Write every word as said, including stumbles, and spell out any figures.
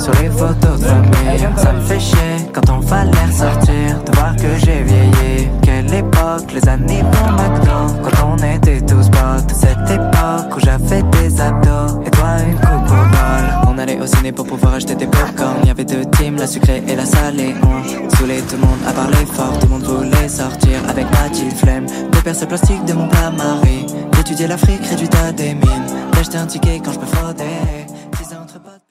sur les photos de famille. Ça me fait chier quand on fallait ressortir, de voir que j'ai vieilli. Quelle époque, les années pour McDo, quand on était tous potes. Cette époque où j'avais des abdos et toi une coupe au bol. On allait au ciné pour pouvoir acheter des popcorn. Y'avait deux teams, la sucrée et la salée. On saoulait tout le monde à parler fort. Tout le monde voulait sortir avec ma petite flemme de percer le plastique de mon plat-marie, d'étudier l'Afrique réduite à des mines, d'acheter un ticket quand je me fraudais.